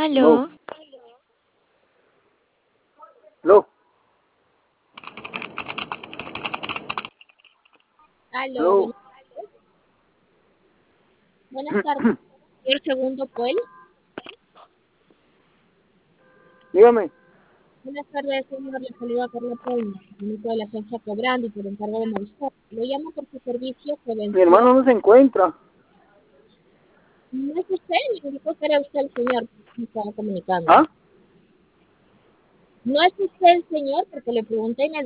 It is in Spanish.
No, Aló, no, Aló, no. buenas tardes, señor Segundo Puel. Dígame, Buenas tardes, señor. Le saluda Carla Puel, técnico de la agencia Cobrando y por encargo de Marisol. Lo llamo por su servicio que mi venció. hermano no se encuentra. No es usted, me indicó que era usted el señor que me estaba comunicando. ¿Ah? No es usted el señor porque le pregunté y me